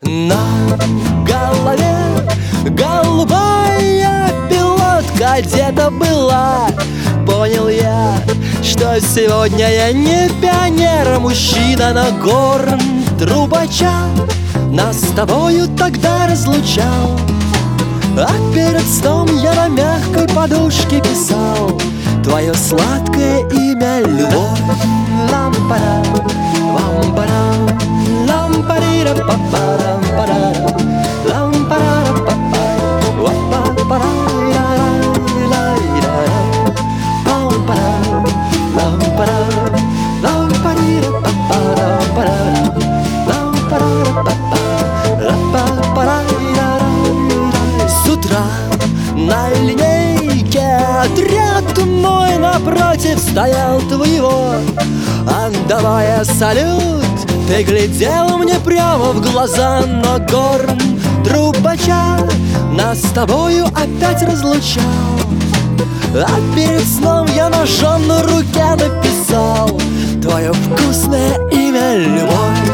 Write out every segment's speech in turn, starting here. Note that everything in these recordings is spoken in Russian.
На голове голубая пилотка где-то была. Понял я, что сегодня я не пионер, а мужчина, но горн трубача нас с тобою тогда разлучал. А перед сном я на мягкой подушке писал твое сладкое имя — любовь. Лампара, лампара, лампарира, папара, пара, лампара, папара, папара, лампара, лампара, лампарира, папара, пара, лампара, папара. С утра на линейке отряд мой напротив стоял твоего. Отдавая салют, ты глядел мне прямо в глаза, но горн трубача нас с тобою опять разлучал. А перед сном я ножом на руке написал твое вкусное имя — любовь.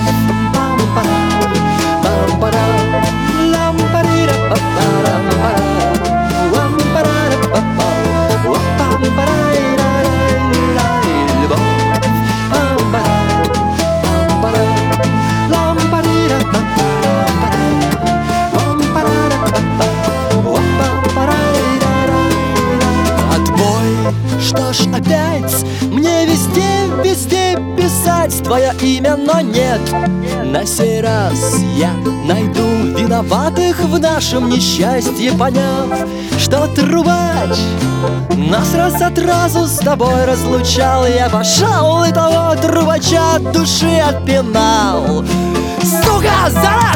Что ж, опять мне везде писать твое имя, но нет. На сей раз я найду виноватых в нашем несчастье, поняв, что трубач нас раз от разу с тобой разлучал. Я пошел и того трубача от души отпинал. Сука, зараза!